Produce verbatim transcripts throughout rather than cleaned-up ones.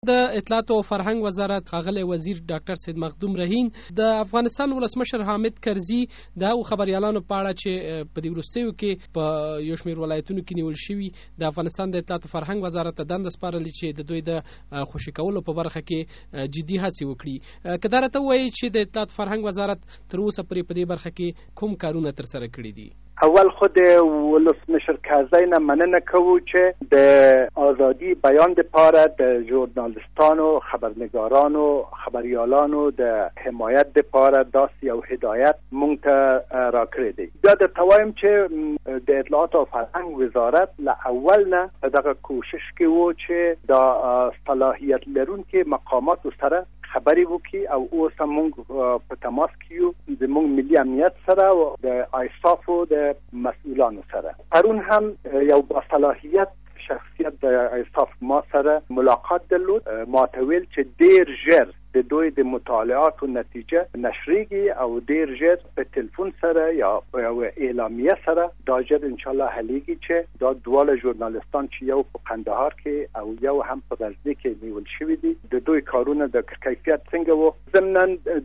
د اطلاعات او فرهنګ وزارت ښاغلی وزیر ډاکټر سید مخدوم رهین د افغانستان ولسمشر حامد کرزي د هغو خبريالانو په اړه چې په دې وروستیو کې په یو شمېر ولایتونو کې نیول شوي د افغانستان د اطلاعات او فرهنګ وزارت ته دنده سپارلې چې د دوی د خوشي کولو په برخه کې جدي هڅې وکړي. که دا راته ووایي چې د اطلاعات فرهنګ وزارت تر اوسه پورې په دې برخه کې کوم کارونه ترسره کړي دي؟ اول خود ولسمشر کرزی نه مننه کوو چې د آزادی بیان لپاره د ژورنالیستانو، خبرنگارانو، خبریالانو د حمایت لپاره داسې یو هدایت مونږ ته راکړی دی. بیا د توایم چې د اطلاعات او فرهنګ وزارت له اول نه دغه کوشش کې وو چې د صلاحیت لرونکو مقاماتو سره خبري وکي او اوس موږ په تماس کې یو د موږ ملي امنیت سره او د ایصاف او د مسؤلانو سره. پرون هم یو با صلاحیت شخصیت د ایصاف ما سره ملاقات درلود. ما ته ویل چې ډیر ژر د دوی د مطالعاتو نتیجه نشریږي او ډیر ژر په تلیفون سره یا په اعلامیه سره دا ژر ان شاء الله حلیږي چې دا دواله ژورنالیستان چې یو په قندهار کې او یو هم په غزنی کې نیول شوي دي د دوی کارونه د کیفیت څنګه وو. ضمن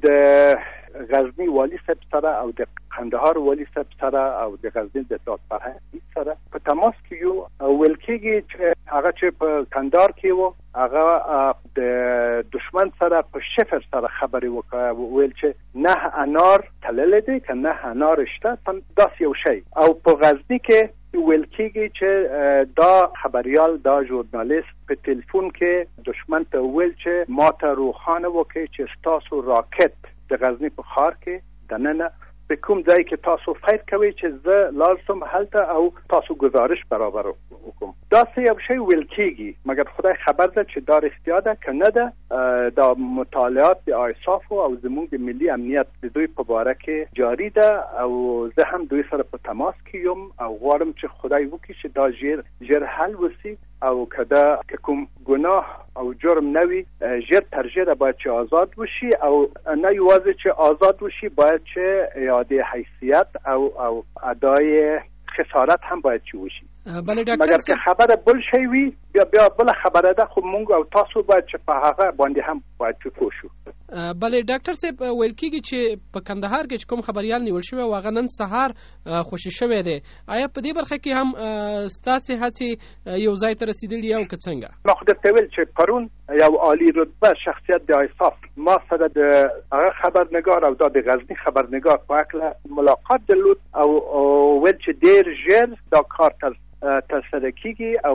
د غزنی والی صاحب سره او د قندهار والی صاحب سره او د غزنی د اطلاعات فرهنګ سره په تماس کې یو ویل کېږي چې هغه چې په قندهار کې وو هغه د دشمن سره په شفر سره خبري وکړه، ویل چې نه انار تلل دي که نه انار شته داس یو شی. او په غزنی کې ویل کېږي چې دا خبريال دا ژورنالیست په تلیفون کې دشمن ته ویل چې ما ته روښانه وکړي چې تاسو راکټ د غزنی په ښار کې دننه په کوم ځای کې تاسو فکر کوئ چې زه لازم هلته او تاسو گزارش برابر وکم. دا څه یو شی ویل کېږي مګر خدای خبر ده چې دا رښتیا ده که نه ده. دا مطالعات د ایصاف او زموږ د ملي امنیت د دوی په باره کې جاری ده او زه هم دوی سره په تماس کې یم او غواړم چې خدای وکړي چې دا ژر ژر حل وسی او کدا که کوم گناه او جرم نوي ژر تر ژره باید چې آزاد وشي او نه یوازې چې آزاد وشي باید چې اعاده حیثیت او او ادای خسارت هم باید چې وشي. بله ډاکټر مګر که خبره بل شي وي بیا بیا بل خبره ده خو مونږ او تاسو باید چې په هغه باندې هم باید چې پوه شو. بله ډاکټر صاحب ویل کېږي چې په کندهار کې چې کوم خبريال نیول شوی او هغه نن سهار خوشي شوی دی، آیا په دې برخه کې هم ستاسې هڅې یو ځای ته رسیدلي او که څنګه؟ ما خو درته ویل چې پرون یو عالی رتبه شخصیت د ایصاف ما سره د هغه خبرنگار او د غزنی خبرنگار په اړه ملاقات درلود او ویل چې ډیر ژر دا کار تر ترسره کیږي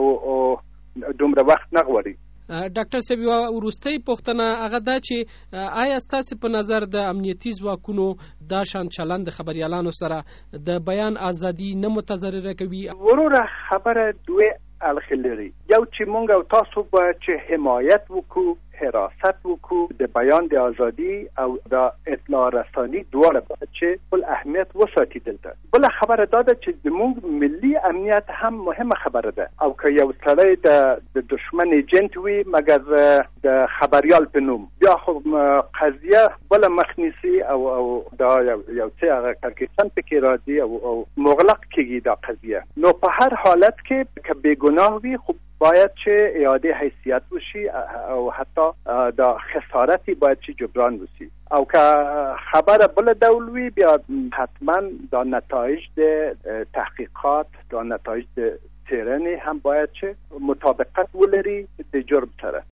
او دومره وخت نه غواړي. ډاکټر صاحب یو وروستۍ پوښتنه هغه دا چې آیا ستاسو په نظر د امنیتي ځواکونو دا شان چلند د خبريالانو سره د بیان ازادي نه متضرره کوي؟ وروره خبره دوی الخ لري. یو چې مونږ او تاسو باید چې حمایت وکړو، حراست وکړو د بیان د ازادي او د اطلاع رساني دواړه باید چې خپل اهمیت وساتي. دلته بل خبره دا ده چې زموږ ملي امنیت هم مهمه خبره ده او که یو سړی د دشمن ایجنټ وي مګر د خبريال په نوم بیا خو قضیه بل مخنیسي او او دا یو یو څه هغه کارکسان پکې راځي او او مغلق کیږي دا قضیه. نو په هر حالت کې که بیگناه وي خو باید چې اعاده حیثیت وشي او حتی دا خسارتی باید چې جبران وشي او که خبر بل ډول وي بیا حتما دا نتایج د تحقیقات دا نتایج د څېړنې هم باید چې مطابقت ولري د جرم سره.